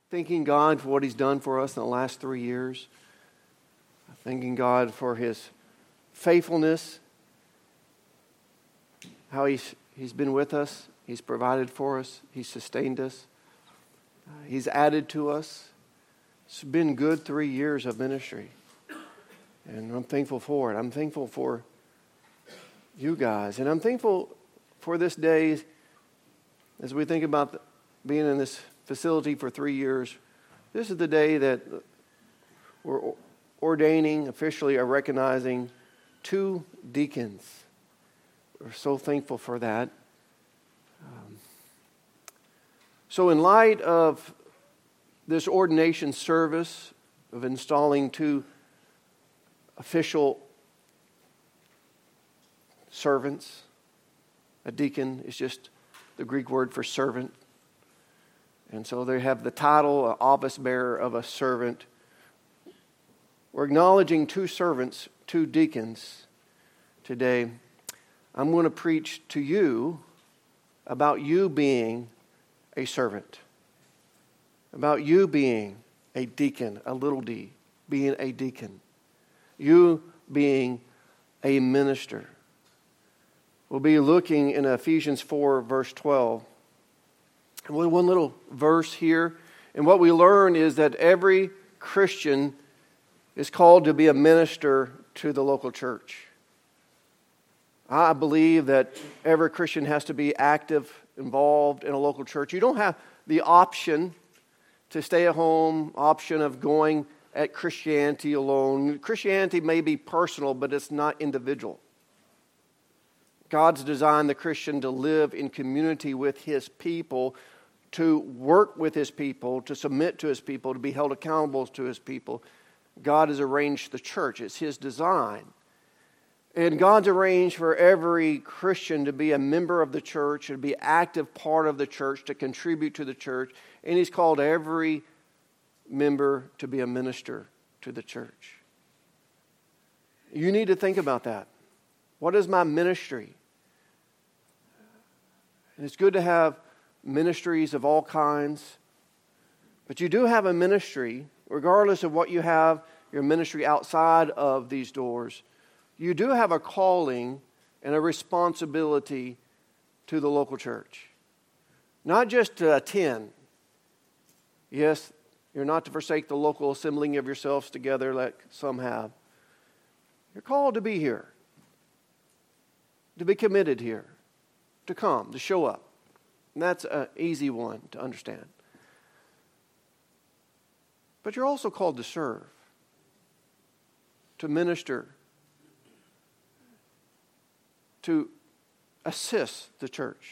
thanking God for what He's done for us in the last 3 years. Thanking God for His faithfulness, how He's been with us, He's provided for us, He's sustained us, He's added to us. It's been good 3 years of ministry, and I'm thankful for it. I'm thankful for you guys, and I'm thankful for this day as we think about being in this facility for 3 years. This is the day that we're ordaining, officially are recognizing 2 deacons. We're so thankful for that. So in light of this ordination service of installing 2 official servants, a deacon is just the Greek word for servant. And so they have the title, office bearer of a servant. We're acknowledging 2 servants, 2 deacons today. I'm going to preach to you about you being a servant, about you being a deacon, a little d, being a deacon, you being a minister. We'll be looking in Ephesians 4, verse 12. And one little verse here. And what we learn is that every Christian is called to be a minister to the local church. I believe that every Christian has to be active, involved in a local church. You don't have the option to stay at home, option of going at Christianity alone. Christianity may be personal, but it's not individual. God's designed the Christian to live in community with His people, to work with His people, to submit to His people, to be held accountable to His people. God has arranged the church. It's His design. And God's arranged for every Christian to be a member of the church, to be an active part of the church, to contribute to the church. And He's called every member to be a minister to the church. You need to think about that. What is my ministry? And it's good to have ministries of all kinds. But you do have a ministry, regardless of what you have, your ministry outside of these doors. You do have a calling and a responsibility to the local church. Not just to attend. Yes, you're not to forsake the local assembling of yourselves together like some have. You're called to be here. To be committed here. To come, to show up. And that's an easy one to understand. But you're also called to serve. To minister. To assist the church.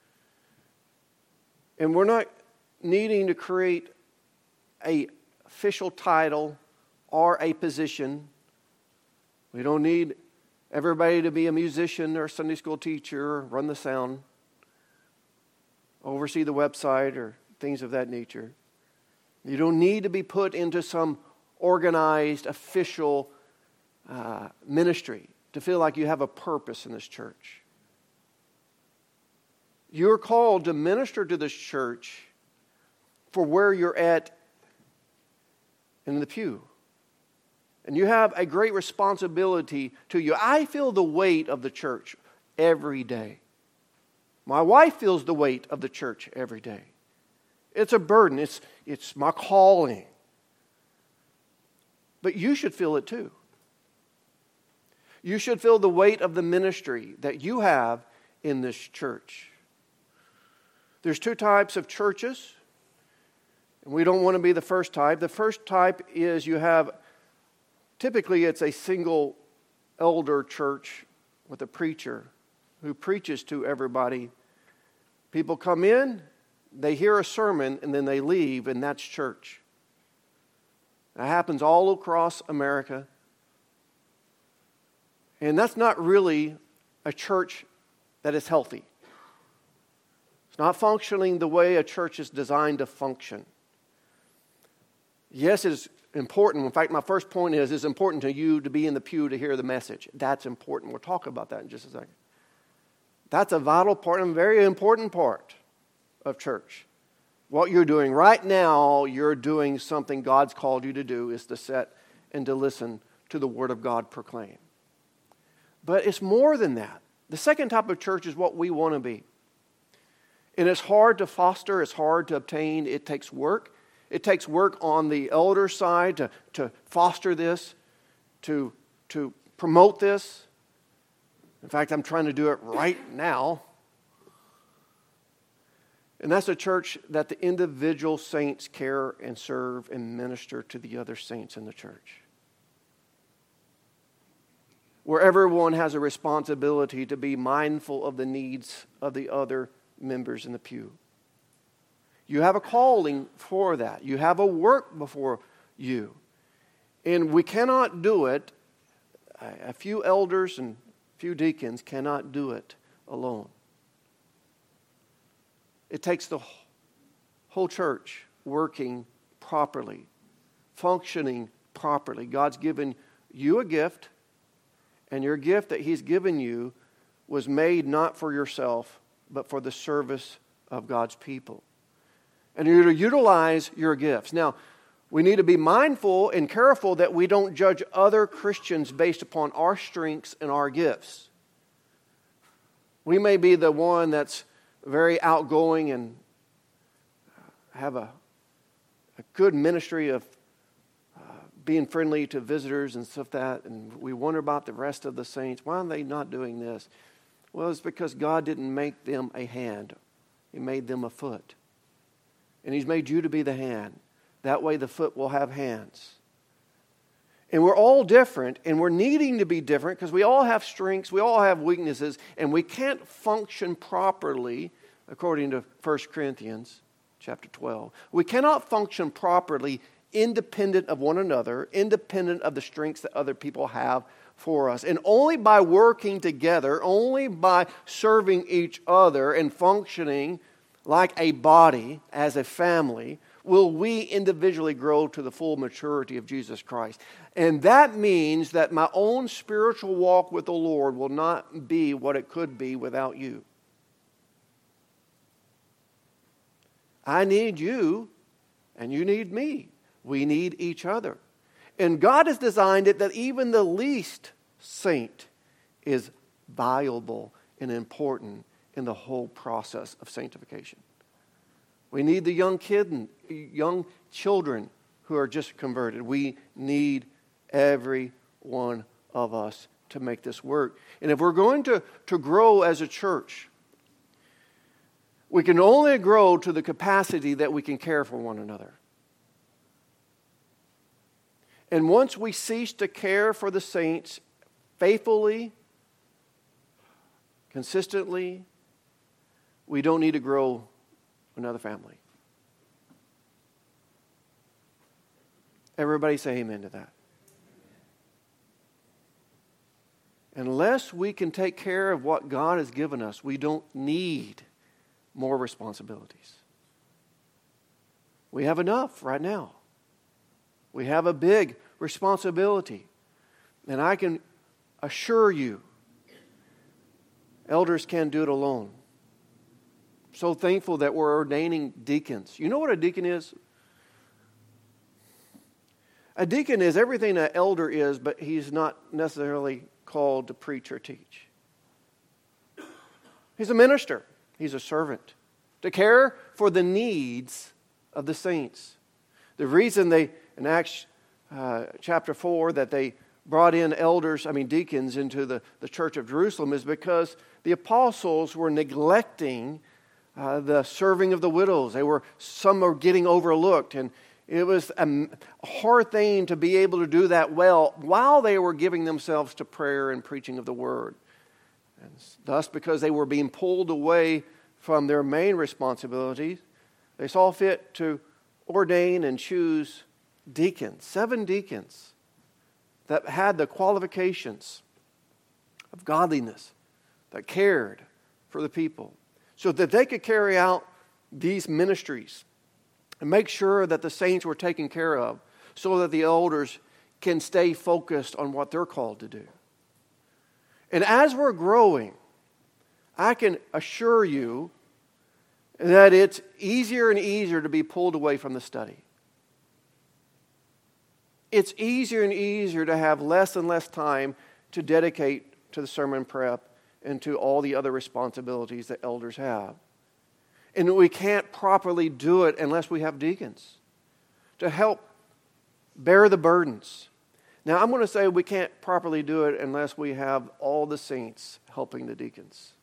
And we're not needing to create an official title or a position. We don't need everybody to be a musician or a Sunday school teacher or run the sound, oversee the website or things of that nature. You don't need to be put into some organized official ministry to feel like you have a purpose in this church. You're called to minister to this church for where you're at in the pew. And you have a great responsibility to you. I feel the weight of the church every day. My wife feels the weight of the church every day. It's a burden. It's my calling. But you should feel it too. You should feel the weight of the ministry that you have in this church. There's 2 types of churches. And we don't want to be the first type. The first type is you have, typically it's a single elder church with a preacher who preaches to everybody. People come in, they hear a sermon, and then they leave, and that's church. That happens all across America. And that's not really a church that is healthy. It's not functioning the way a church is designed to function. Yes, it is important. In fact, my first point is it's important to you to be in the pew to hear the message. That's important. We'll talk about that in just a second. That's a vital part and very important part of church. What you're doing right now, you're doing something God's called you to do, is to sit and to listen to the Word of God proclaimed. But it's more than that. The second type of church is what we want to be. And it's hard to foster, it's hard to obtain, it takes work. It takes work on the elder side to foster this, to promote this. In fact, I'm trying to do it right now. And that's a church that the individual saints care and serve and minister to the other saints in the church. Where everyone has a responsibility to be mindful of the needs of the other members in the pew. You have a calling for that. You have a work before you. And we cannot do it, a few elders and a few deacons cannot do it alone. It takes the whole church working properly, functioning properly. God's given you a gift, and your gift that He's given you was made not for yourself, but for the service of God's people. And you're to utilize your gifts. Now, we need to be mindful and careful that we don't judge other Christians based upon our strengths and our gifts. We may be the one that's very outgoing and have a good ministry of being friendly to visitors and stuff that, and we wonder about the rest of the saints. Why are they not doing this? Well, it's because God didn't make them a hand. He made them a foot. And He's made you to be the hand. That way the foot will have hands. And we're all different, and we're needing to be different because we all have strengths, we all have weaknesses, and we can't function properly, according to 1 Corinthians chapter 12. We cannot function properly independent of one another, independent of the strengths that other people have for us. And only by working together, only by serving each other and functioning like a body, as a family, will we individually grow to the full maturity of Jesus Christ. And that means that my own spiritual walk with the Lord will not be what it could be without you. I need you, and you need me. We need each other. And God has designed it that even the least saint is valuable and important in the whole process of sanctification. We need the young children who are just converted. We need every one of us to make this work. And if we're going to grow as a church, we can only grow to the capacity that we can care for one another. And once we cease to care for the saints faithfully, consistently, we don't need to grow another family. Everybody say amen to that. Unless we can take care of what God has given us, we don't need more responsibilities. We have enough right now. We have a big responsibility. And I can assure you, elders can't do it alone. So thankful that we're ordaining deacons. You know what a deacon is? A deacon is everything an elder is, but he's not necessarily called to preach or teach. He's a minister. He's a servant. To care for the needs of the saints. The reason in Acts chapter 4, that they brought in deacons into the church of Jerusalem is because the apostles were neglecting the serving of the widows. Some were getting overlooked, and it was a hard thing to be able to do that well while they were giving themselves to prayer and preaching of the word. And thus, because they were being pulled away from their main responsibilities, they saw fit to ordain and choose deacons, 7 deacons that had the qualifications of godliness, that cared for the people, so that they could carry out these ministries and make sure that the saints were taken care of, so that the elders can stay focused on what they're called to do. And as we're growing, I can assure you, that it's easier and easier to be pulled away from the study. It's easier and easier to have less and less time to dedicate to the sermon prep and to all the other responsibilities that elders have. And we can't properly do it unless we have deacons to help bear the burdens. Now, I'm going to say we can't properly do it unless we have all the saints helping the deacons.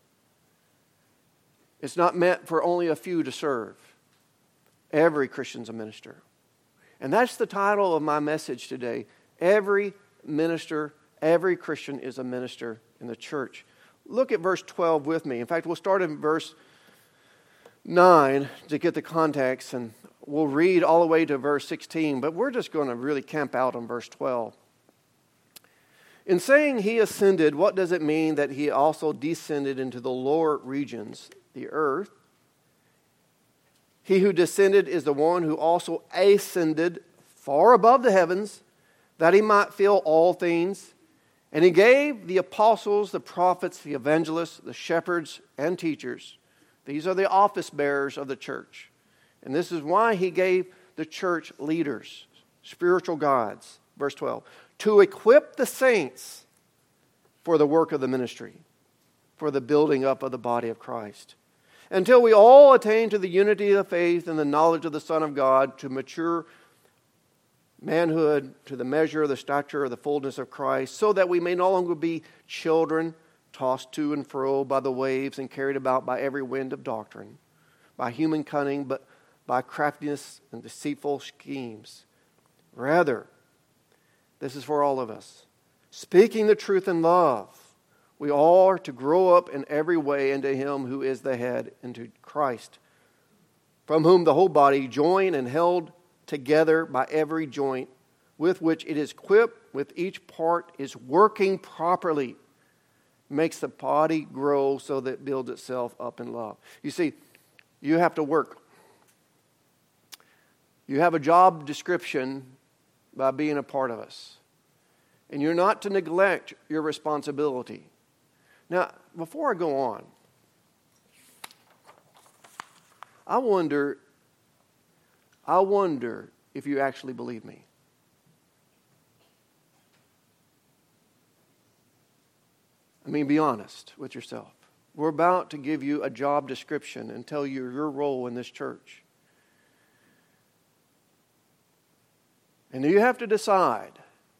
It's not meant for only a few to serve. Every Christian's a minister. And that's the title of my message today. Every minister, every Christian is a minister in the church. Look at verse 12 with me. In fact, we'll start in verse 9 to get the context, and we'll read all the way to verse 16, but we're just going to really camp out on verse 12. In saying he ascended, what does it mean that he also descended into the lower regions, the earth? He who descended is the one who also ascended far above the heavens, that he might fill all things. And he gave the apostles, the prophets, the evangelists, the shepherds, and teachers. These are the office bearers of the church. And this is why he gave the church leaders, spiritual guides. Verse 12. To equip the saints for the work of the ministry, for the building up of the body of Christ, until we all attain to the unity of faith and the knowledge of the Son of God, to mature manhood, to the measure of the stature of the fullness of Christ, so that we may no longer be children, tossed to and fro by the waves and carried about by every wind of doctrine, by human cunning, but by craftiness and deceitful schemes. Rather, this is for all of us, speaking the truth in love, we all are to grow up in every way into Him who is the head, into Christ, from whom the whole body, joined and held together by every joint, with which it is equipped, with each part is working properly, makes the body grow so that it builds itself up in love. You see, you have to work. You have a job description by being a part of us. And you're not to neglect your responsibility. Now, before I go on, I wonder if you actually believe me. I mean, be honest with yourself. We're about to give you a job description and tell you your role in this church. And you have to decide,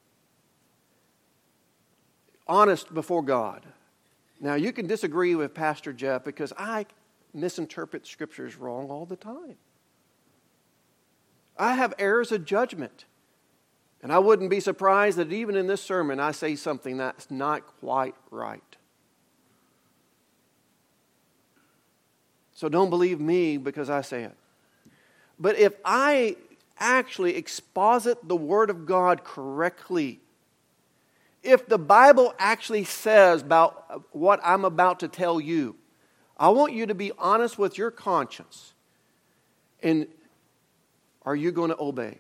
honest before God. Now, you can disagree with Pastor Jeff because I misinterpret scriptures wrong all the time. I have errors of judgment. And I wouldn't be surprised that even in this sermon I say something that's not quite right. So don't believe me because I say it. But if I actually exposit the Word of God correctly, if the Bible actually says about what I'm about to tell you, I want you to be honest with your conscience. And are you going to obey?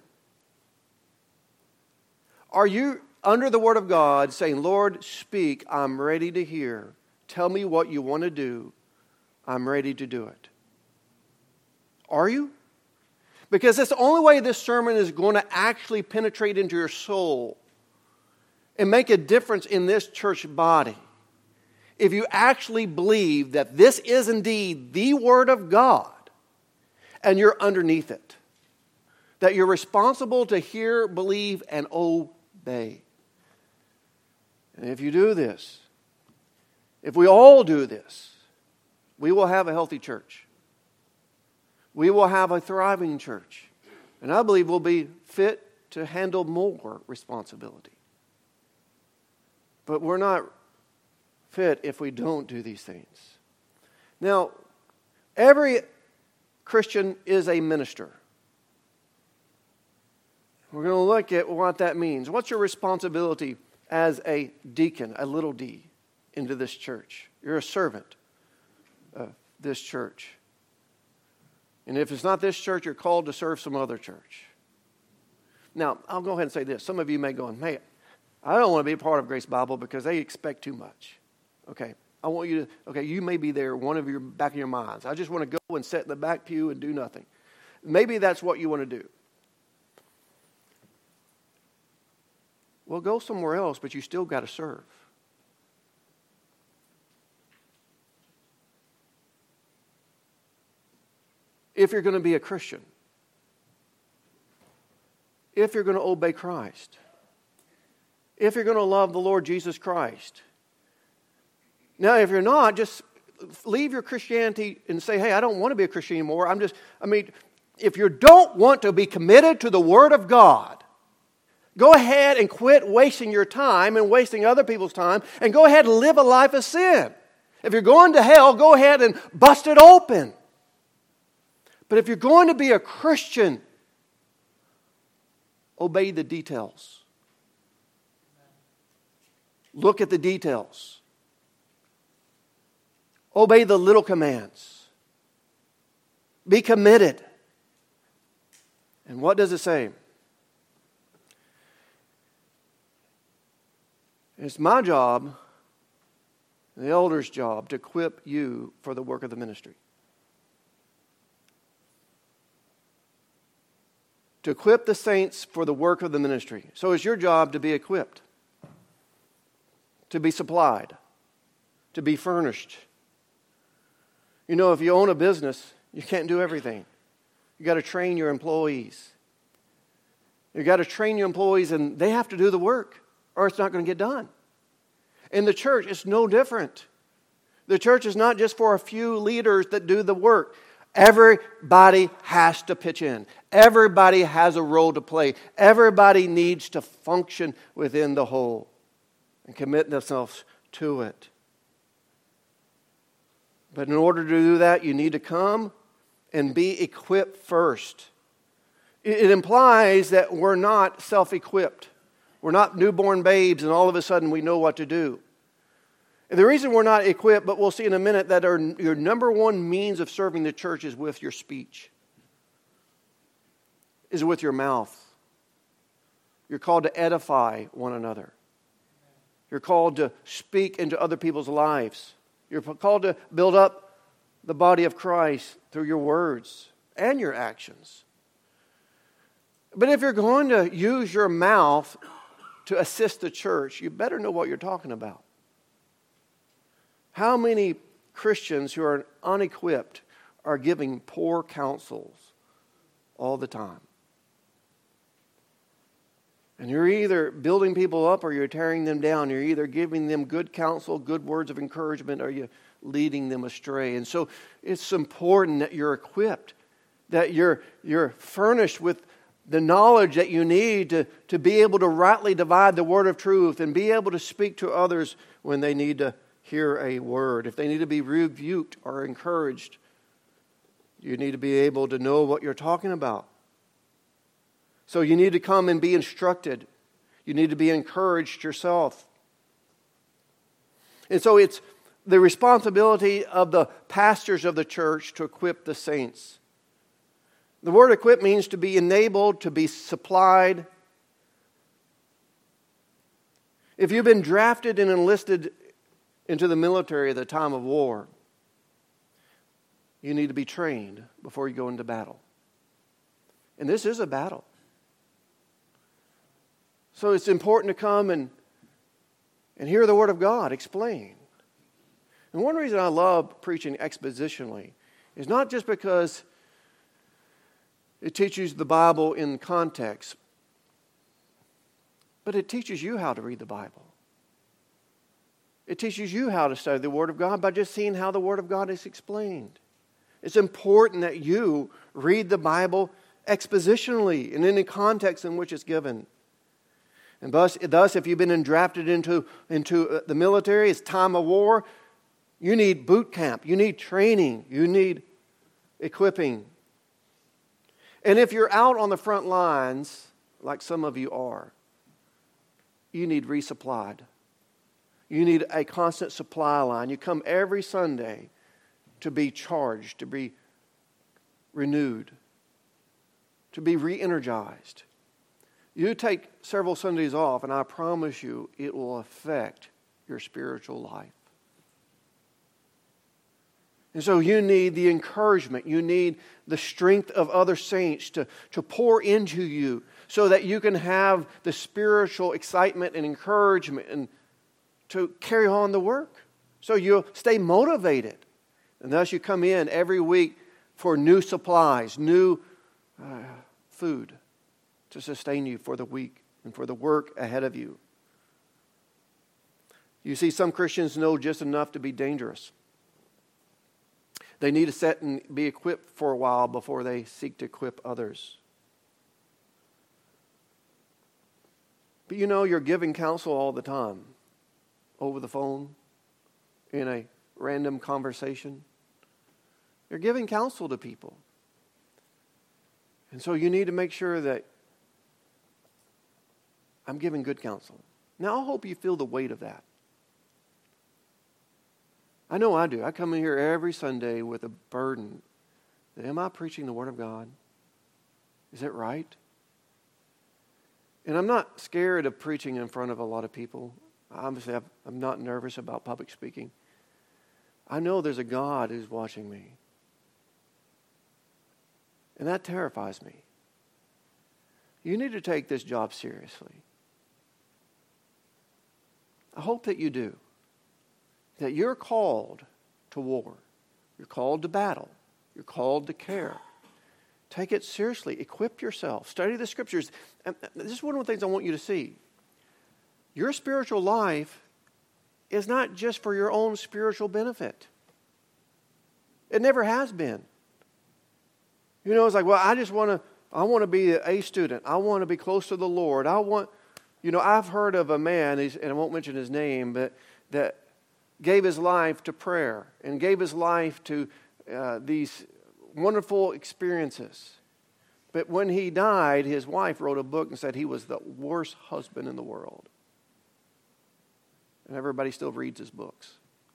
Are you under the Word of God saying, Lord, speak, I'm ready to hear. Tell me what you want to do. I'm ready to do it. Are you? Because that's the only way this sermon is going to actually penetrate into your soul and make a difference in this church body. If you actually believe that this is indeed the Word of God and you're underneath it. That you're responsible to hear, believe, and obey. And if you do this, if we all do this, we will have a healthy church. We will have a thriving church. And I believe we'll be fit to handle more responsibility. But we're not fit if we don't do these things. Now, every Christian is a minister. We're going to look at what that means. What's your responsibility as a deacon, a little d, into this church? You're a servant of this church. And if it's not this church, you're called to serve some other church. Now, I'll go ahead and say this. Some of you may go, hey, I don't want to be a part of Grace Bible because they expect too much. Okay, I want you to, okay, you may be there, one of your back of your minds. I just want to go and sit in the back pew and do nothing. Maybe that's what you want to do. Well, go somewhere else, but you still got to serve. If you're going to be a Christian, if you're going to obey Christ, if you're going to love the Lord Jesus Christ. Now, if you're not, just leave your Christianity and say, hey, I don't want to be a Christian anymore. If you don't want to be committed to the Word of God, go ahead and quit wasting your time and wasting other people's time, and go ahead and live a life of sin. If you're going to hell, go ahead and bust it open. But if you're going to be a Christian, obey the details. Look at the details. Obey the little commands. Be committed. And what does it say? It's my job, the elder's job, to equip you for the work of the ministry. To equip the saints for the work of the ministry. So it's your job to be equipped, to be supplied, to be furnished. You know, if you own a business, you can't do everything. You got to train your employees. You got to train your employees, and they have to do the work, or it's not going to get done. In the church, it's no different. The church is not just for a few leaders that do the work. Everybody has to pitch in. Everybody has a role to play. Everybody needs to function within the whole and commit themselves to it. But in order to do that, you need to come and be equipped first. It implies that we're not self-equipped. We're not newborn babes and all of a sudden we know what to do. And the reason we're not equipped, but we'll see in a minute, that your number one means of serving the church is with your speech. Is with your mouth. You're called to edify one another. You're called to speak into other people's lives. You're called to build up the body of Christ through your words and your actions. But if you're going to use your mouth to assist the church, you better know what you're talking about. How many Christians who are unequipped are giving poor counsels all the time? And you're either building people up or you're tearing them down. You're either giving them good counsel, good words of encouragement, or you're leading them astray. And so it's important that you're equipped, that you're furnished with the knowledge that you need to be able to rightly divide the word of truth and be able to speak to others when they need to hear a word. If they need to be rebuked or encouraged, you need to be able to know what you're talking about. So you need to come and be instructed. You need to be encouraged yourself. And so it's the responsibility of the pastors of the church to equip the saints. The word equip means to be enabled, to be supplied. If you've been drafted and enlisted into the military at the time of war, you need to be trained before you go into battle. And this is a battle. So it's important to come and hear the Word of God explained. And one reason I love preaching expositionally is not just because it teaches the Bible in context, but it teaches you how to read the Bible. It teaches you how to study the Word of God by just seeing how the Word of God is explained. It's important that you read the Bible expositionally and in the context in which it's given. And thus, if you've been drafted into the military, it's time of war, you need boot camp, you need training, you need equipping. And if you're out on the front lines, like some of you are, you need resupplied. You need a constant supply line. You come every Sunday to be charged, to be renewed, to be re-energized. You take several Sundays off, and I promise you it will affect your spiritual life. And so you need the encouragement. You need the strength of other saints to pour into you so that you can have the spiritual excitement and encouragement and to carry on the work. So you'll stay motivated. And thus you come in every week for new supplies, new food to sustain you for the week and for the work ahead of you. You see, some Christians know just enough to be dangerous. They need to sit and be equipped for a while before they seek to equip others. But you know, you're giving counsel all the time. Over the phone, in a random conversation. You're giving counsel to people. And so you need to make sure that I'm giving good counsel. Now, I hope you feel the weight of that. I know I do. I come in here every Sunday with a burden. Am I preaching the Word of God? Is it right? And I'm not scared of preaching in front of a lot of people. Obviously, I'm not nervous about public speaking. I know there's a God who's watching me. And that terrifies me. You need to take this job seriously. I hope that you do. That you're called to war. You're called to battle. You're called to care. Take it seriously. Equip yourself. Study the Scriptures. And this is one of the things I want you to see. Your spiritual life is not just for your own spiritual benefit. It never has been. You know, it's like, well, I want to be an A student. I want to be close to the Lord. I've heard of a man, and I won't mention his name, but that gave his life to prayer and gave his life to these wonderful experiences. But when he died, his wife wrote a book and said he was the worst husband in the world. And everybody still reads his books.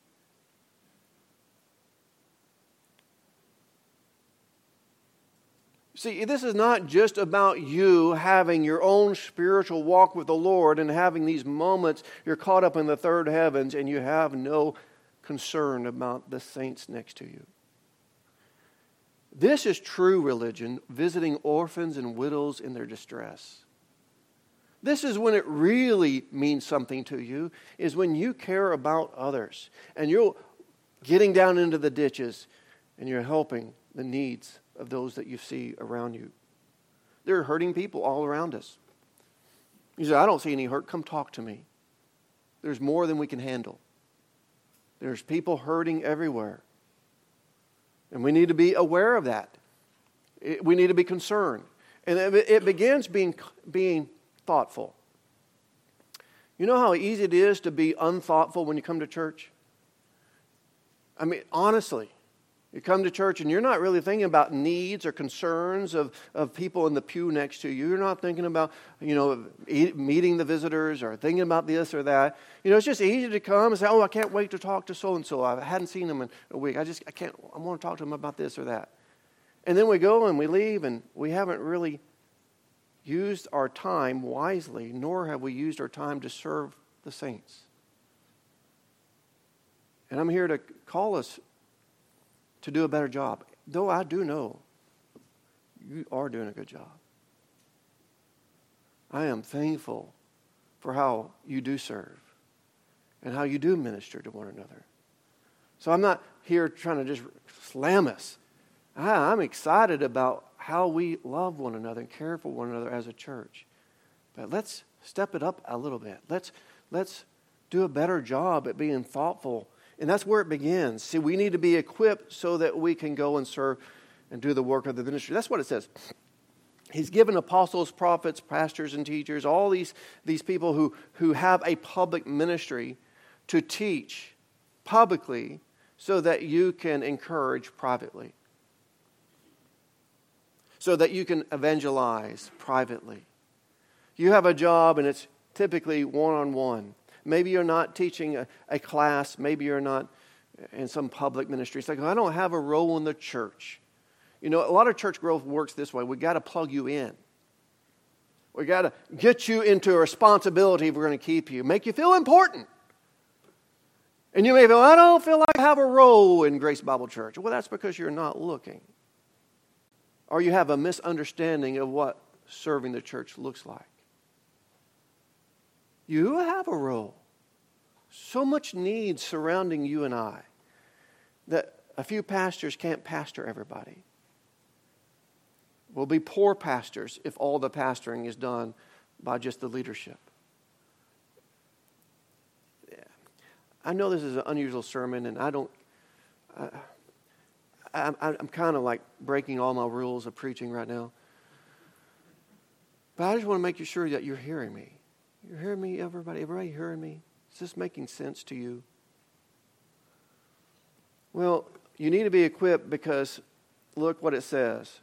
See, this is not just about you having your own spiritual walk with the Lord and having these moments you're caught up in the third heavens and you have no concern about the saints next to you. This is true religion, visiting orphans and widows in their distress. This is when it really means something to you, is when you care about others and you're getting down into the ditches and you're helping the needs of those that you see around you. There are hurting people all around us. You say, I don't see any hurt. Come talk to me. There's more than we can handle. There's people hurting everywhere. And we need to be aware of that. We need to be concerned. And it begins being thoughtful. You know how easy it is to be unthoughtful when you come to church? I mean, honestly. You come to church and you're not really thinking about needs or concerns of people in the pew next to you. You're not thinking about, meeting the visitors or thinking about this or that. It's just easy to come and say, I can't wait to talk to so-and-so. I hadn't seen them in a week. I want to talk to them about this or that. And then we go and we leave and we haven't really used our time wisely, nor have we used our time to serve the saints. And I'm here to call us to do a better job. Though I do know you are doing a good job. I am thankful for how you do serve and how you do minister to one another. So I'm not here trying to just slam us. I'm excited about how we love one another and care for one another as a church. But let's step it up a little bit. Let's do a better job at being thoughtful. And that's where it begins. See, we need to be equipped so that we can go and serve and do the work of the ministry. That's what it says. He's given apostles, prophets, pastors, and teachers, all these people who have a public ministry to teach publicly so that you can encourage privately. So that you can evangelize privately. You have a job and it's typically one-on-one. Maybe you're not teaching a class. Maybe you're not in some public ministry. It's like, I don't have a role in the church. A lot of church growth works this way. We got to plug you in. We got to get you into a responsibility if we're going to keep you. Make you feel important. And you may go, I don't feel like I have a role in Grace Bible Church. Well, that's because you're not looking. Or you have a misunderstanding of what serving the church looks like. You have a role. So much need surrounding you and I that a few pastors can't pastor everybody. We'll be poor pastors if all the pastoring is done by just the leadership. Yeah. I know this is an unusual sermon, and I'm kind of like breaking all my rules of preaching right now. But I just want to make sure that you're hearing me. You're hearing me, everybody? Everybody hearing me? Is this making sense to you? Well, you need to be equipped because look what it says.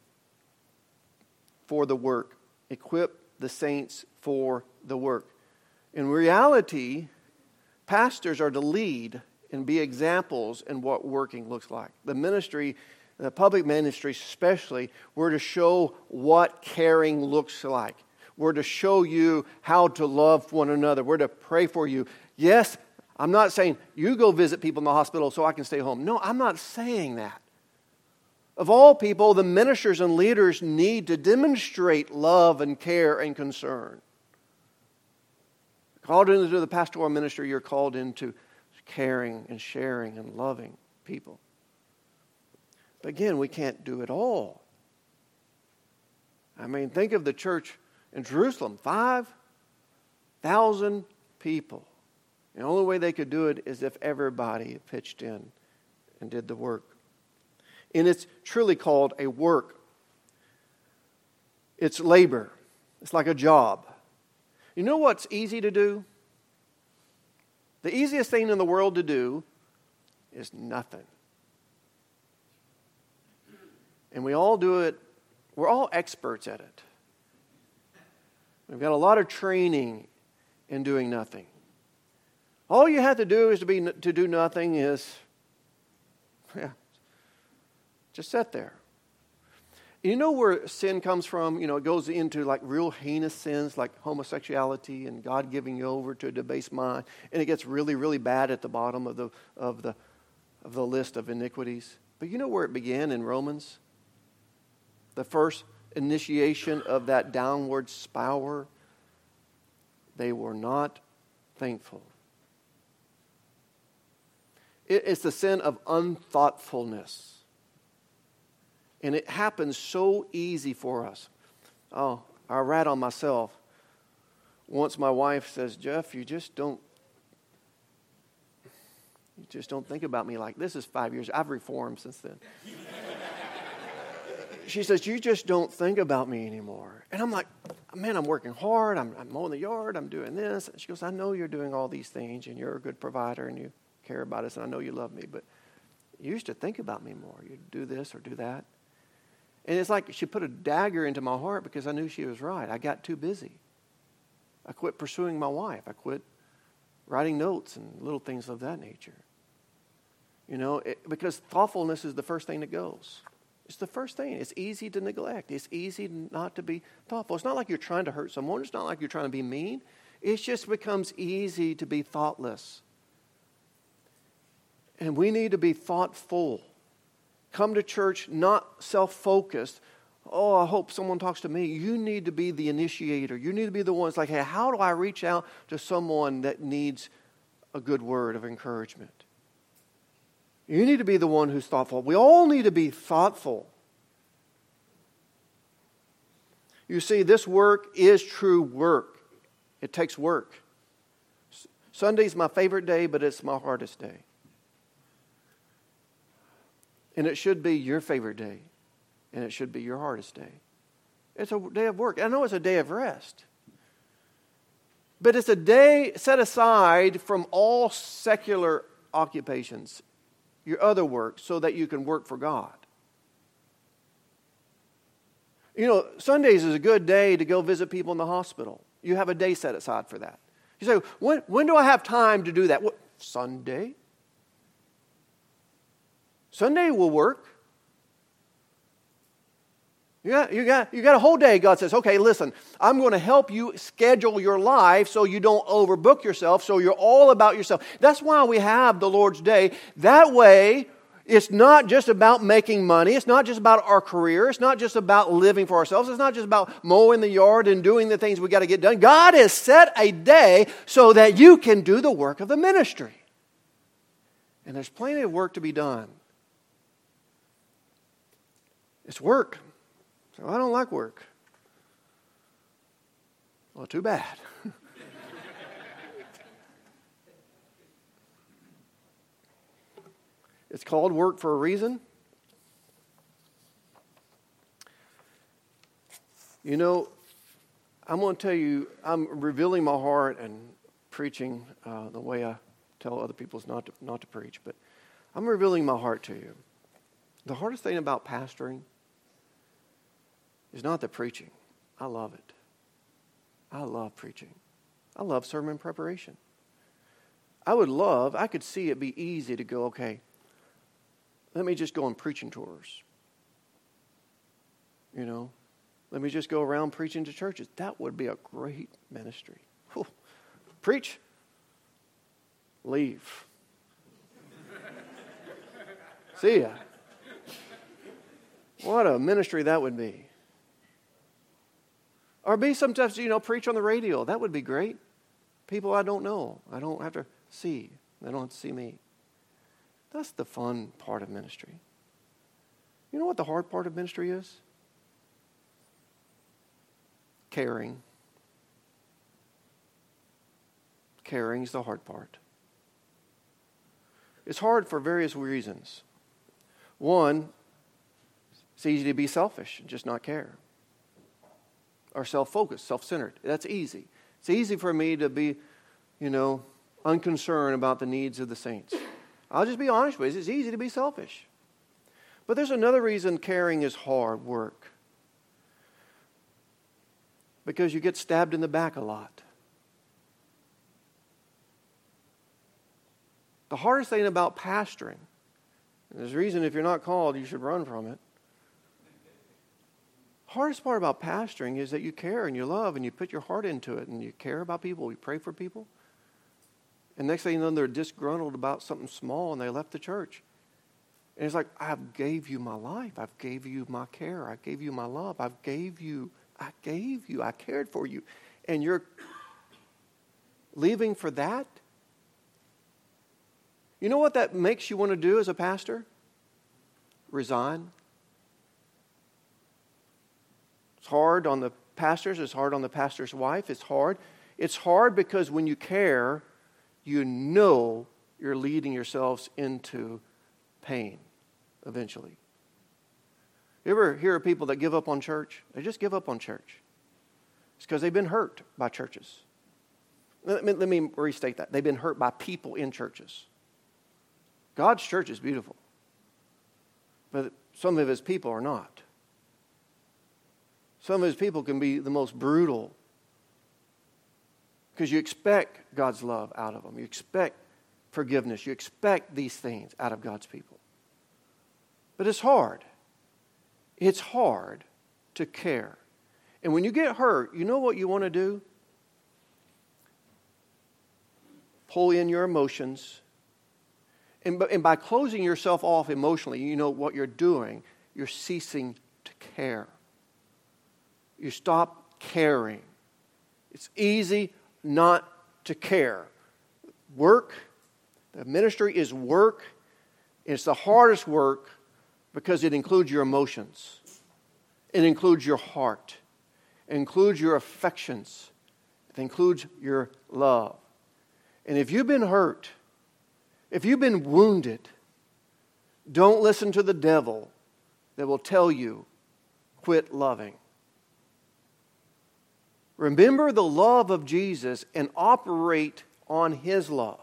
For the work. Equip the saints for the work. In reality, pastors are to lead and be examples in what working looks like. The ministry, the public ministry especially, we're to show what caring looks like. We're to show you how to love one another. We're to pray for you. Yes, I'm not saying you go visit people in the hospital so I can stay home. No, I'm not saying that. Of all people, the ministers and leaders need to demonstrate love and care and concern. Called into the pastoral ministry, you're called into caring and sharing and loving people. But again, we can't do it all. I mean, think of the church in Jerusalem, 5,000 people. The only way they could do it is if everybody pitched in and did the work. And it's truly called a work. It's labor. It's like a job. You know what's easy to do? The easiest thing in the world to do is nothing. And we all do it. We're all experts at it. We've got a lot of training in doing nothing. All you have to do is to do nothing is, just sit there. You know where sin comes from? You know, it goes into like real heinous sins like homosexuality and God giving you over to a debased mind. And it gets really, really bad at the bottom of the list of iniquities. But you know where it began in Romans? The first initiation of that downward spiral. They were not thankful. It's the sin of unthoughtfulness. And it happens so easy for us. Oh, I rat on myself. Once my wife says, Jeff, you just don't think about me like this. Is 5 years. I've reformed since then. She says, you just don't think about me anymore. And I'm like, man, I'm working hard. I'm mowing the yard. I'm doing this. And she goes, I know you're doing all these things and you're a good provider and you care about us and I know you love me. But you used to think about me more. You'd do this or do that. And it's like she put a dagger into my heart because I knew she was right. I got too busy. I quit pursuing my wife. I quit writing notes and little things of that nature. You know, because thoughtfulness is the first thing that goes. It's the first thing. It's easy to neglect. It's easy not to be thoughtful. It's not like you're trying to hurt someone. It's not like you're trying to be mean. It just becomes easy to be thoughtless. And we need to be thoughtful. Come to church not self-focused. Oh, I hope someone talks to me. You need to be the initiator. You need to be the one that's like, hey, how do I reach out to someone that needs a good word of encouragement? You need to be the one who's thoughtful. We all need to be thoughtful. You see, this work is true work. It takes work. Sunday's my favorite day, but it's my hardest day. And it should be your favorite day. And it should be your hardest day. It's a day of work. I know it's a day of rest. But it's a day set aside from all secular occupations, your other work, so that you can work for God. You know, Sundays is a good day to go visit people in the hospital. You have a day set aside for that. You say, when do I have time to do that? What, Sunday? Sunday will work. You got a whole day. God says, okay, listen, I'm going to help you schedule your life so you don't overbook yourself, so you're all about yourself. That's why we have the Lord's Day. That way, it's not just about making money. It's not just about our career. It's not just about living for ourselves. It's not just about mowing the yard and doing the things we got to get done. God has set a day so that you can do the work of the ministry. And there's plenty of work to be done. It's work. So I don't like work. Well, too bad. It's called work for a reason. You know, I'm going to tell you, I'm revealing my heart and preaching the way I tell other people not to preach, but I'm revealing my heart to you. The hardest thing about pastoring is not the preaching. I love it. I love preaching. I love sermon preparation. I could see it be easy to go, okay, let me just go on preaching tours. You know, let me just go around preaching to churches. That would be a great ministry. Whew. Preach, leave. See ya. What a ministry that would be. Or be sometimes, preach on the radio. That would be great. People I don't know. I don't have to see. They don't have to see me. That's the fun part of ministry. You know what the hard part of ministry is? Caring. Caring is the hard part. It's hard for various reasons. One, it's easy to be selfish and just not care. Or self-focused, self-centered. That's easy. It's easy for me to be, unconcerned about the needs of the saints. I'll just be honest with you. It's easy to be selfish. But there's another reason caring is hard work. Because you get stabbed in the back a lot. The hardest thing about pastoring, and there's a reason if you're not called, you should run from it. Hardest part about pastoring is that you care and you love and you put your heart into it and you care about people, you pray for people. And next thing you know, they're disgruntled about something small and they left the church. And it's like, I gave you my life. I gave you my care. I gave you my love. I cared for you. And you're leaving for that? You know what that makes you want to do as a pastor? Resign. It's hard on the pastors. It's hard on the pastor's wife. It's hard. It's hard because when you care, you know you're leading yourselves into pain eventually. You ever hear of people that give up on church? They just give up on church. It's because they've been hurt by churches. Let me restate that. They've been hurt by people in churches. God's church is beautiful. But some of His people are not. Some of His people can be the most brutal. Because you expect God's love out of them. You expect forgiveness. You expect these things out of God's people. But it's hard. It's hard to care. And when you get hurt, you know what you want to do? Pull in your emotions. And by closing yourself off emotionally, you know what you're doing. You're ceasing to care. You stop caring. It's easy not to care. Work, the ministry is work. It's the hardest work because it includes your emotions. It includes your heart. It includes your affections. It includes your love. And if you've been hurt, if you've been wounded, don't listen to the devil that will tell you, quit loving. Remember the love of Jesus and operate on His love.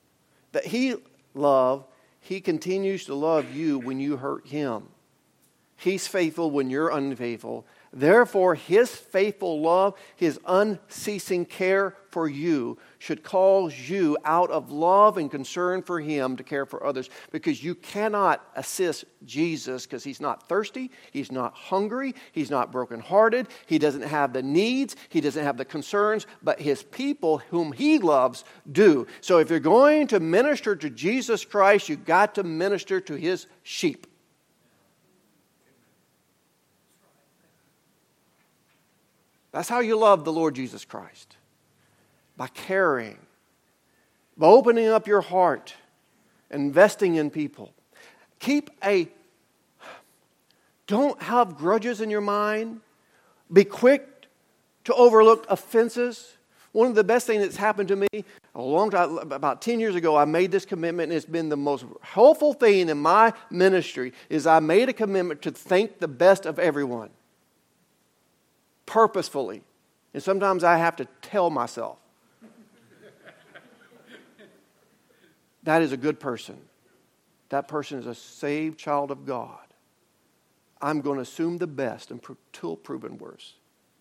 That He continues to love you when you hurt Him. He's faithful when you're unfaithful. Therefore, His faithful love, His unceasing care for you should cause you out of love and concern for Him to care for others. Because you cannot assist Jesus because He's not thirsty, He's not hungry, He's not brokenhearted, He doesn't have the needs, He doesn't have the concerns, but His people whom He loves do. So if you're going to minister to Jesus Christ, you've got to minister to His sheep. That's how you love the Lord Jesus Christ. By caring, by opening up your heart, investing in people. Don't have grudges in your mind. Be quick to overlook offenses. One of the best things that's happened to me, a long time, about 10 years ago, I made this commitment, and it's been the most helpful thing in my ministry, is I made a commitment to think the best of everyone. Purposefully. And sometimes I have to tell myself. That is a good person. That person is a saved child of God. I'm going to assume the best until proven worse.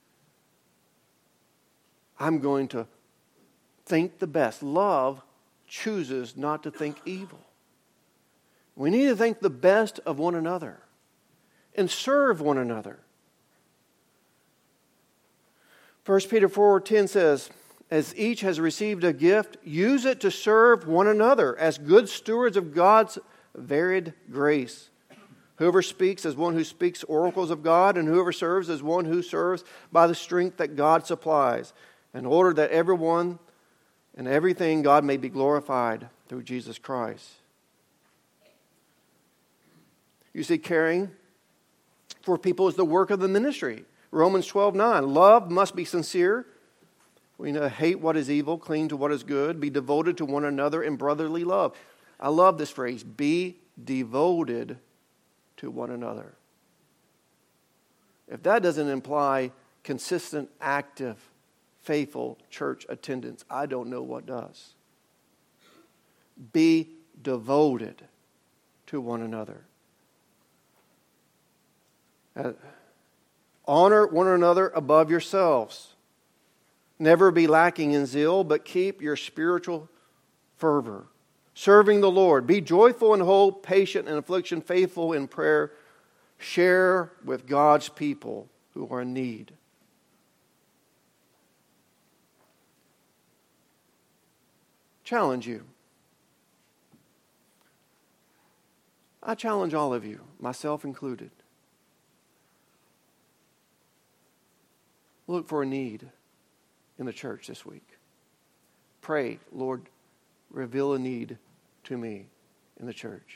I'm going to think the best. Love chooses not to think evil. We need to think the best of one another and serve one another. 1 Peter 4:10 says, as each has received a gift, use it to serve one another as good stewards of God's varied grace. Whoever speaks as one who speaks oracles of God, and whoever serves as one who serves by the strength that God supplies, in order that everyone and everything God may be glorified through Jesus Christ. You see, caring for people is the work of the ministry. Romans 12:9, love must be sincere. We know, hate what is evil, cling to what is good, be devoted to one another in brotherly love. I love this phrase, be devoted to one another. If that doesn't imply consistent, active, faithful church attendance, I don't know what does. Be devoted to one another. Honor one another above yourselves. Never be lacking in zeal, but keep your spiritual fervor. Serving the Lord. Be joyful in hope, patient in affliction, faithful in prayer. Share with God's people who are in need. Challenge you. I challenge all of you, myself included. Look for a need in the church this week. Pray, Lord, reveal a need to me in the church.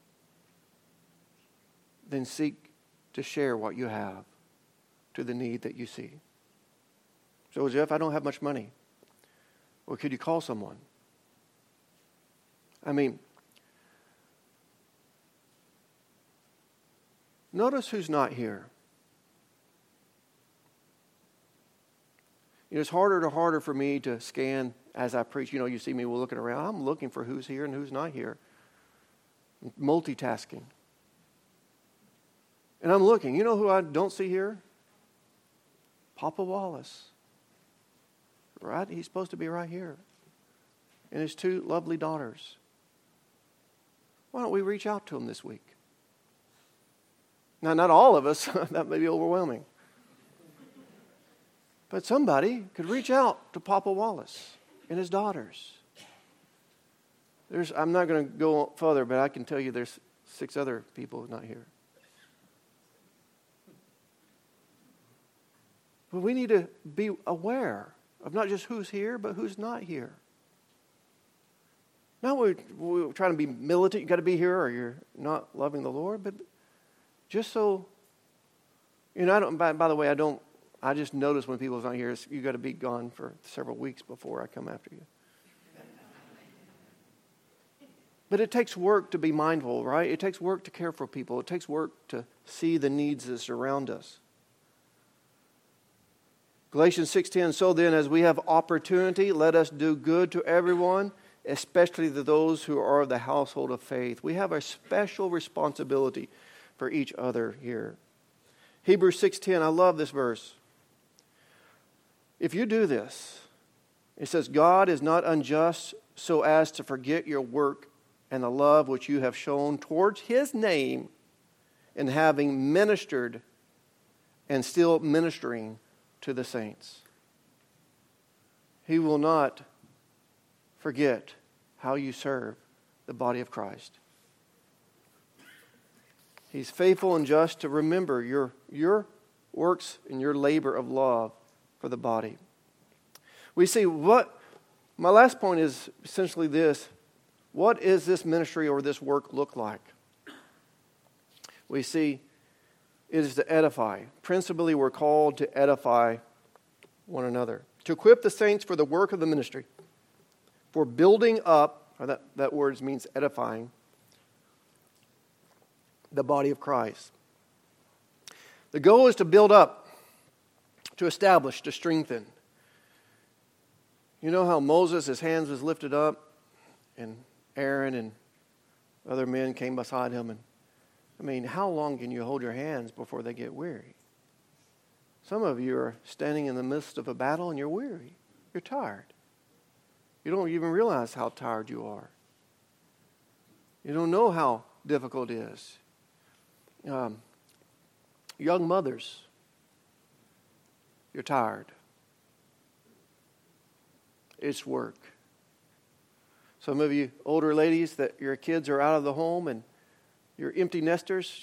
Then seek to share what you have to the need that you see. So, Jeff, I don't have much money. Well, could you call someone? I mean, notice who's not here. You know, it's harder for me to scan as I preach. You know, you see me looking around. I'm looking for who's here and who's not here. Multitasking. And I'm looking. You know who I don't see here? Papa Wallace. Right? He's supposed to be right here. And his two lovely daughters. Why don't we reach out to him this week? Now, not all of us. That may be overwhelming. But somebody could reach out to Papa Wallace and his daughters. I'm not going to go further, but I can tell you there's 6 other people not here. But we need to be aware of not just who's here, but who's not here. Not we're trying to be militant, you've got to be here or you're not loving the Lord, but just so, you know, by the way, I just notice when people's not here, you got to be gone for several weeks before I come after you. But it takes work to be mindful, right? It takes work to care for people. It takes work to see the needs that surround us. Galatians 6:10, so then as we have opportunity, let us do good to everyone, especially to those who are of the household of faith. We have a special responsibility for each other here. Hebrews 6:10, I love this verse. If you do this, it says, God is not unjust so as to forget your work and the love which you have shown towards His name in having ministered and still ministering to the saints. He will not forget how you serve the body of Christ. He's faithful and just to remember your works and your labor of love for the body. We see my last point is essentially this. What is this ministry or this work look like? We see it is to edify. Principally, we're called to edify one another. To equip the saints for the work of the ministry. For building up, or that word means edifying, the body of Christ. The goal is to build up, to establish, to strengthen. You know how Moses, his hands was lifted up, and Aaron and other men came beside him. And how long can you hold your hands before they get weary? Some of you are standing in the midst of a battle and you're weary. You're tired. You don't even realize how tired you are. You don't know how difficult it is. Young mothers, you're tired. It's work. Some of you older ladies that your kids are out of the home and you're empty nesters,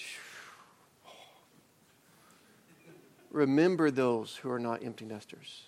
remember those who are not empty nesters.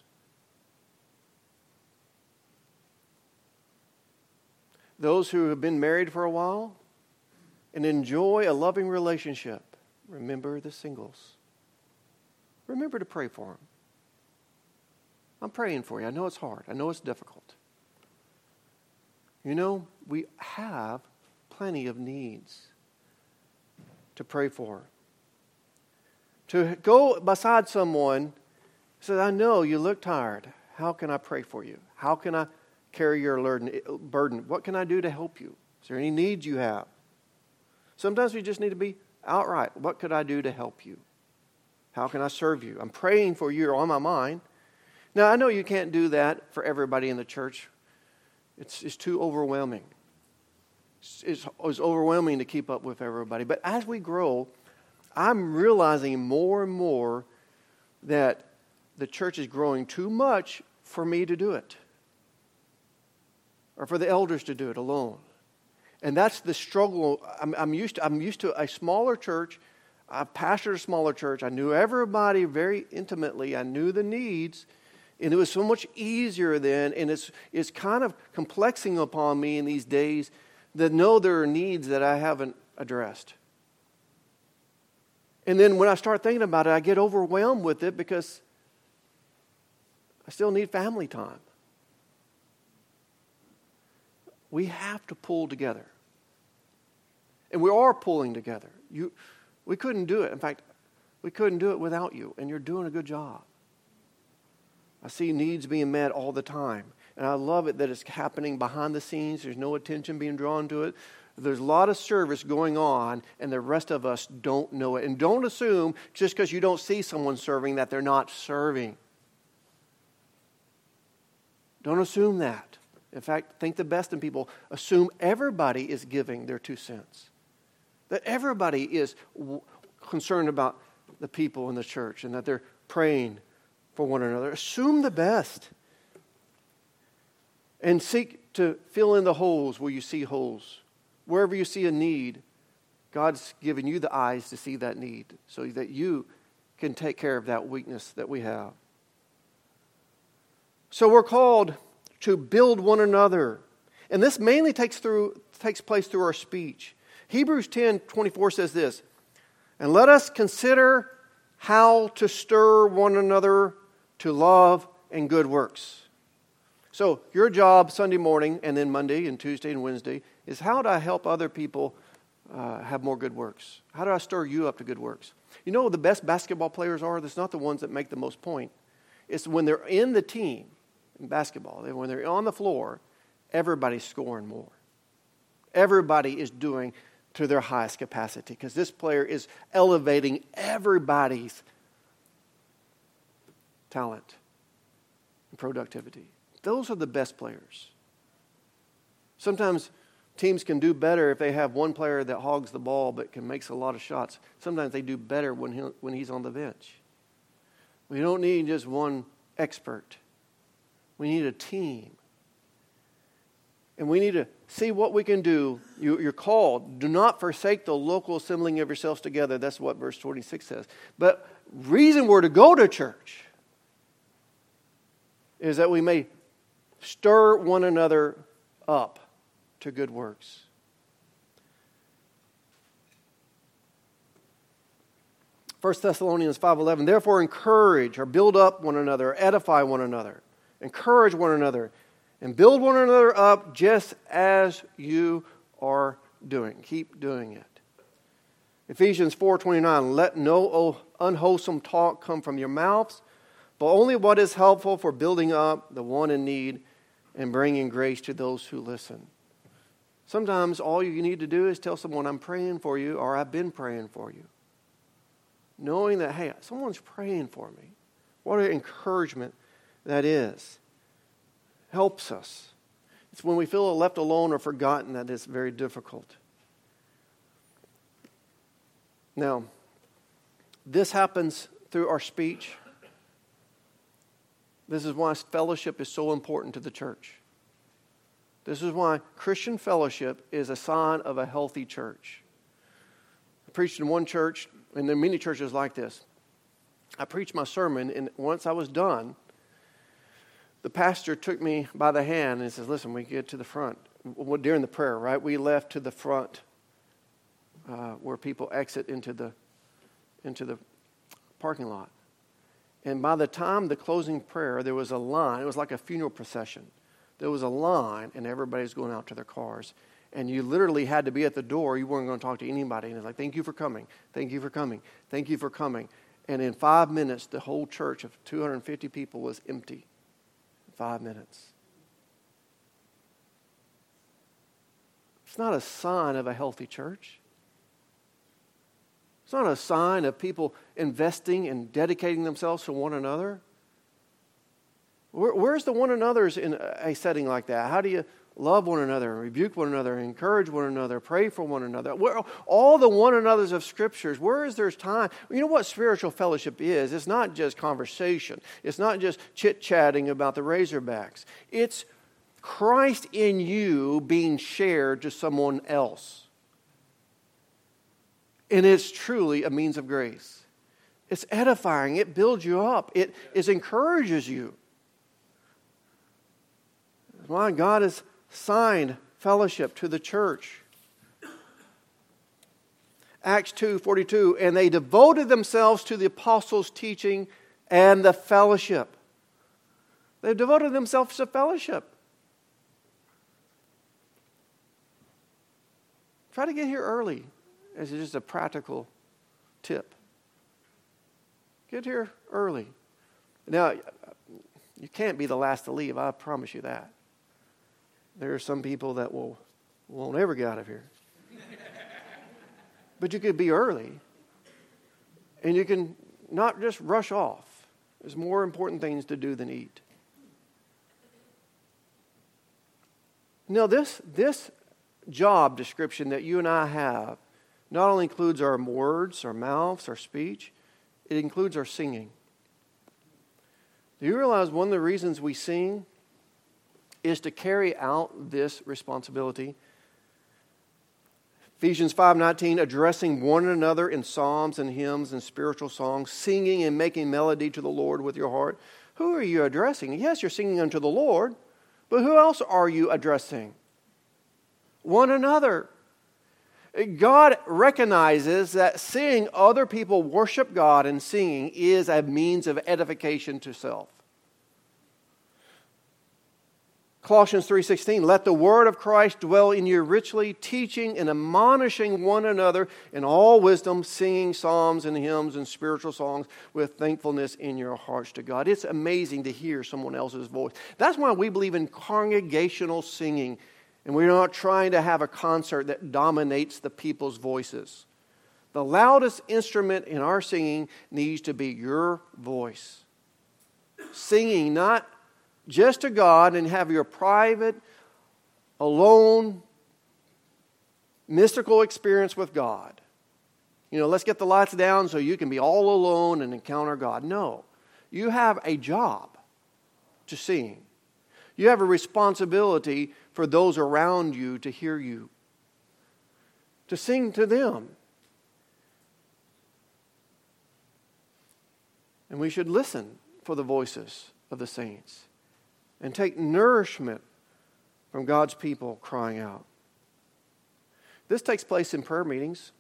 Those who have been married for a while and enjoy a loving relationship, remember the singles. Remember to pray for them. I'm praying for you. I know it's hard. I know it's difficult. You know, we have plenty of needs to pray for. To go beside someone, say, I know you look tired. How can I pray for you? How can I carry your burden? What can I do to help you? Is there any needs you have? Sometimes we just need to be outright. What could I do to help you? How can I serve you? I'm praying for you. You're on my mind. Now, I know you can't do that for everybody in the church. It's too overwhelming. It's overwhelming to keep up with everybody. But as we grow, I'm realizing more and more that the church is growing too much for me to do it, or for the elders to do it alone. And that's the struggle. I'm used to a smaller church. I pastored a smaller church. I knew everybody very intimately. I knew the needs. And it was so much easier then, and it's kind of complexing upon me in these days that know there are needs that I haven't addressed. And then when I start thinking about it, I get overwhelmed with it because I still need family time. We have to pull together. And we are pulling together. We couldn't do it. In fact, we couldn't do it without you, and you're doing a good job. I see needs being met all the time. And I love it that it's happening behind the scenes. There's no attention being drawn to it. There's a lot of service going on, and the rest of us don't know it. And don't assume just because you don't see someone serving that they're not serving. Don't assume that. In fact, think the best in people. Assume everybody is giving their 2 cents. That everybody is concerned about the people in the church and that they're praying for one another. Assume the best. And seek to fill in the holes where you see holes. Wherever you see a need, God's given you the eyes to see that need so that you can take care of that weakness that we have. So we're called to build one another. And this mainly takes place through our speech. Hebrews 10:24 says this, and let us consider how to stir one another to love and good works. So your job Sunday morning and then Monday and Tuesday and Wednesday is how do I help other people have more good works? How do I stir you up to good works? You know what the best basketball players are? That's not the ones that make the most point. It's when they're in the team in basketball. When they're on the floor, everybody's scoring more. Everybody is doing to their highest capacity, because this player is elevating everybody's talent and productivity. Those are the best players. Sometimes teams can do better if they have one player that hogs the ball but makes a lot of shots. Sometimes they do better when he's on the bench. We don't need just one expert. We need a team. And we need to see what we can do. You're called. Do not forsake the local assembling of yourselves together. That's what verse 26 says. But reason we're to go to church is that we may stir one another up to good works. First Thessalonians 5:11, therefore encourage or build up one another, edify one another, encourage one another, and build one another up just as you are doing. Keep doing it. Ephesians 4:29, let no unwholesome talk come from your mouths, but only what is helpful for building up the one in need and bringing grace to those who listen. Sometimes all you need to do is tell someone, I'm praying for you, or I've been praying for you. Knowing that, hey, someone's praying for me. What an encouragement that is. Helps us. It's when we feel left alone or forgotten that it's very difficult. Now, this happens through our speech. This is why fellowship is so important to the church. This is why Christian fellowship is a sign of a healthy church. I preached in one church, and there are many churches like this. I preached my sermon, and once I was done, the pastor took me by the hand and says, listen, we get to the front. During the prayer, right? We left to the front where people exit into the parking lot. And by the time the closing prayer, there was a line. It was like a funeral procession. There was a line, and everybody's going out to their cars. And you literally had to be at the door. You weren't going to talk to anybody. And it's like, thank you for coming. Thank you for coming. Thank you for coming. And in 5 minutes, the whole church of 250 people was empty. 5 minutes. It's not a sign of a healthy church. It's not a sign of people investing and dedicating themselves to one another. Where's the one another's in a setting like that? How do you love one another, rebuke one another, encourage one another, pray for one another? Where, all the one another's of Scriptures, where is there time? You know what spiritual fellowship is? It's not just conversation. It's not just chit-chatting about the Razorbacks. It's Christ in you being shared to someone else. And it's truly a means of grace. It's edifying. It builds you up. It encourages you. That's why God has signed fellowship to the church. Acts 2:42, and they devoted themselves to the apostles' teaching and the fellowship. They devoted themselves to fellowship. Try to get here early, as just a practical tip. Get here early. Now, you can't be the last to leave, I promise you that. There are some people that won't ever get out of here. But you could be early. And you can not just rush off. There's more important things to do than eat. Now, this job description that you and I have not only includes our words, our mouths, our speech, it includes our singing. Do you realize one of the reasons we sing is to carry out this responsibility? Ephesians 5:19, addressing one another in psalms and hymns and spiritual songs, singing and making melody to the Lord with your heart. Who are you addressing? Yes, you're singing unto the Lord, but who else are you addressing? One another. God recognizes that seeing other people worship God and singing is a means of edification to self. Colossians 3:16, let the word of Christ dwell in you richly, teaching and admonishing one another in all wisdom, singing psalms and hymns and spiritual songs with thankfulness in your hearts to God. It's amazing to hear someone else's voice. That's why we believe in congregational singing And we're not trying to have a concert that dominates the people's voices. The loudest instrument in our singing needs to be your voice. Singing not just to God and have your private, alone, mystical experience with God. Let's get the lights down so you can be all alone and encounter God. No. You have a job to sing. You have a responsibility for those around you to hear you, to sing to them. And we should listen for the voices of the saints and take nourishment from God's people crying out. This takes place in prayer meetings.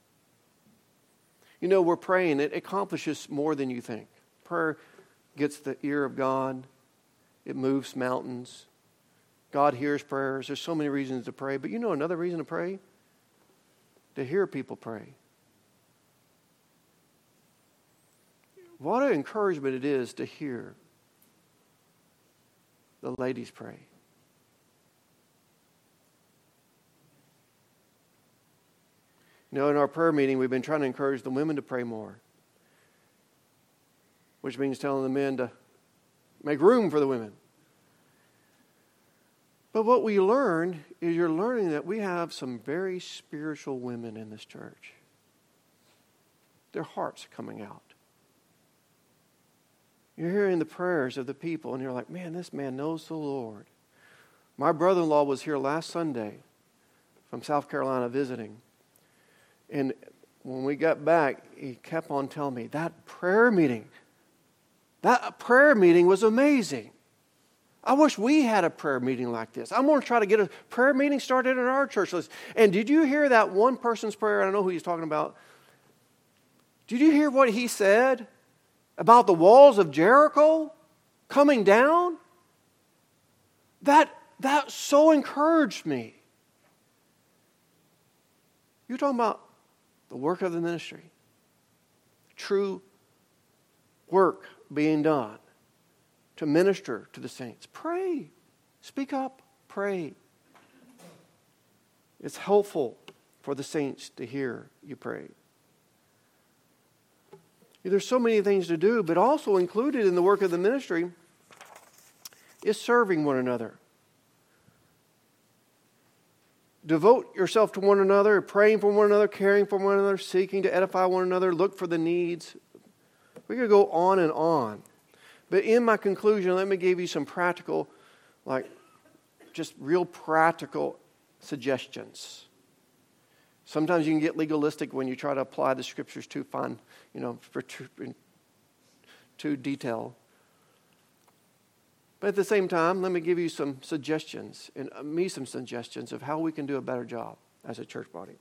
We're praying. It accomplishes more than you think. Prayer gets the ear of God. It moves mountains. God hears prayers. There's so many reasons to pray. But another reason to pray? To hear people pray. What an encouragement it is to hear the ladies pray. In our prayer meeting, we've been trying to encourage the women to pray more, which means telling the men to make room for the women. But what we learned is you're learning that we have some very spiritual women in this church. Their hearts are coming out. You're hearing the prayers of the people, and you're like, man, this man knows the Lord. My brother-in-law was here last Sunday from South Carolina visiting. And when we got back, he kept on telling me, that prayer meeting was amazing. I wish we had a prayer meeting like this. I'm going to try to get a prayer meeting started in our church list. And did you hear that one person's prayer? I don't know who he's talking about. Did you hear what he said about the walls of Jericho coming down? That so encouraged me. You're talking about the work of the ministry. True work being done to minister to the saints. Pray. Speak up. Pray. It's helpful for the saints to hear you pray. There's so many things to do, but also included in the work of the ministry is serving one another. Devote yourself to one another, praying for one another, caring for one another, seeking to edify one another, look for the needs. We could go on and on. But in my conclusion, let me give you some practical, just real practical suggestions. Sometimes you can get legalistic when you try to apply the scriptures too fine, for too detailed. But at the same time, let me give you some suggestions, and some suggestions of how we can do a better job as a church body.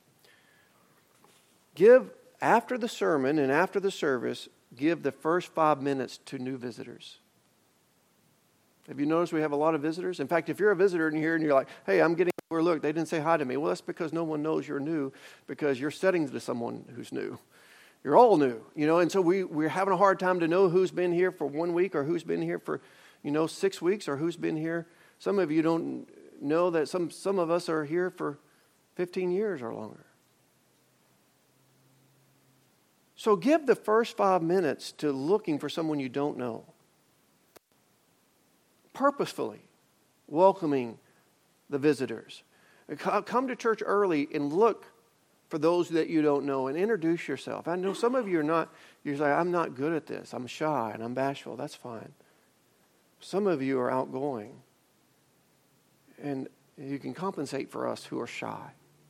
After the sermon and after the service, give the first 5 minutes to new visitors. Have you noticed we have a lot of visitors? In fact, if you're a visitor in here and you're like, hey, I'm getting overlooked, they didn't say hi to me. Well, that's because no one knows you're new, because you're sitting to someone who's new. You're all new, and so we're having a hard time to know who's been here for 1 week or who's been here for 6 weeks, or who's been here. Some of you don't know that some of us are here for 15 years or longer. So give the first 5 minutes to looking for someone you don't know. Purposefully welcoming the visitors. Come to church early and look for those that you don't know and introduce yourself. I know some of you you're like, I'm not good at this. I'm shy and I'm bashful. That's fine. Some of you are outgoing, and you can compensate for us who are shy.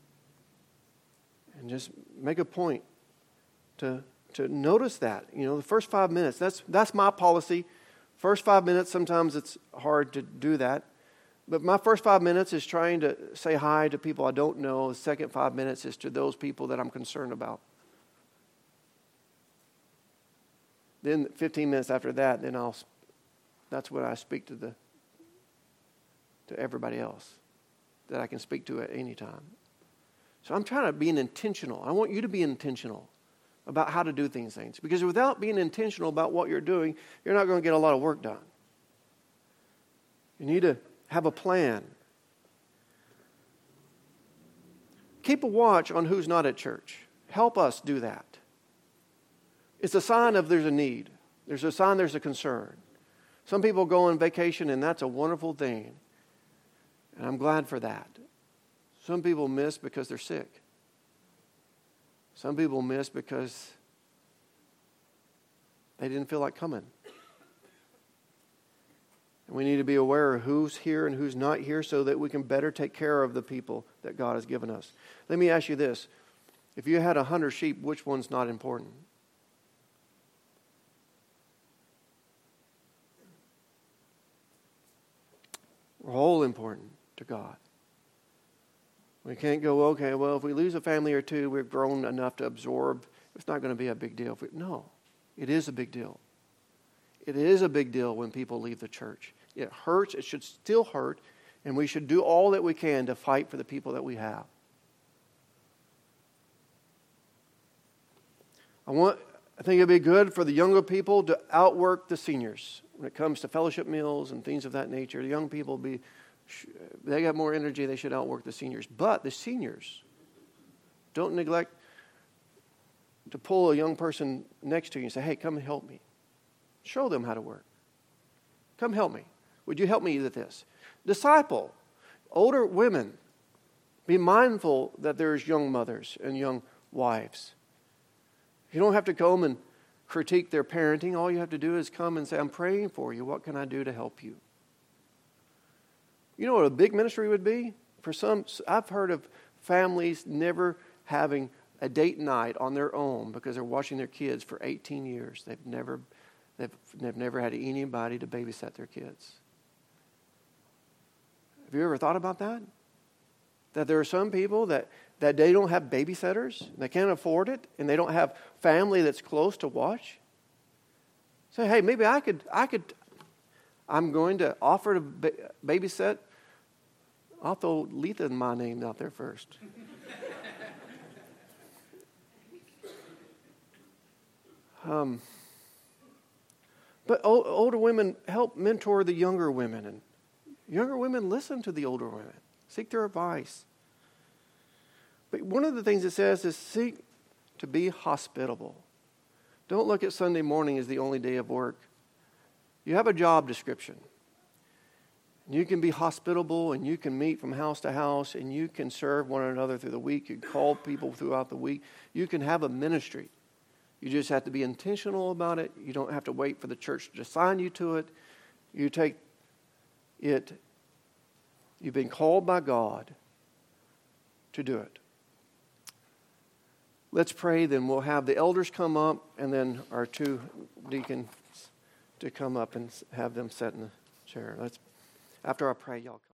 And just make a point to notice that. The first 5 minutes, that's my policy. First 5 minutes, sometimes it's hard to do that. But my first 5 minutes is trying to say hi to people I don't know. The second 5 minutes is to those people that I'm concerned about. Then 15 minutes after that, that's when I speak to everybody else that I can speak to at any time. So I'm trying to be intentional. I want you to be intentional about how to do things. Because without being intentional about what you're doing, you're not going to get a lot of work done. You need to have a plan. keep a watch on who's not at church. Help us do that. It's a sign of there's a need. There's a sign there's a concern. Some people go on vacation, and that's a wonderful thing. And I'm glad for that. Some people miss because they're sick. Some people miss because they didn't feel like coming. And we need to be aware of who's here and who's not here so that we can better take care of the people that God has given us. Let me ask you this. If you had 100 sheep, which one's not important? We're all important to God. We can't go, okay, well, if we lose a family or two, we've grown enough to absorb. It's not going to be a big deal. No, it is a big deal. It is a big deal when people leave the church. It hurts. It should still hurt. And we should do all that we can to fight for the people that we have. I think it'd be good for the younger people to outwork the seniors when it comes to fellowship meals and things of that nature. The young people, they got more energy. They should outwork the seniors. But the seniors, don't neglect to pull a young person next to you and say, hey, come help me. Show them how to work. Come help me. Would you help me with this? Disciple older women. Be mindful that there's young mothers and young wives. You don't have to come and critique their parenting. All you have to do is come and say, I'm praying for you. What can I do to help you? You know what a big ministry would be? For some, I've heard of families never having a date night on their own because they're watching their kids for 18 years. They've never had anybody to babysit their kids. Have you ever thought about that? That there are some people that they don't have babysitters, they can't afford it, and they don't have family that's close to watch. Say, hey, maybe I'm going to offer to babysit. I'll throw Letha and my name out there first. But older women help mentor the younger women. And younger women listen to the older women. Seek their advice. But one of the things it says is seek to be hospitable. Don't look at Sunday morning as the only day of work. You have a job description. You can be hospitable and you can meet from house to house and you can serve one another through the week. You can call people throughout the week. You can have a ministry. You just have to be intentional about it. You don't have to wait for the church to assign you to it. You take it. You've been called by God to do it. Let's pray, then we'll have the elders come up and then our two deacons to come up and have them sit in the chair. After I pray, y'all come.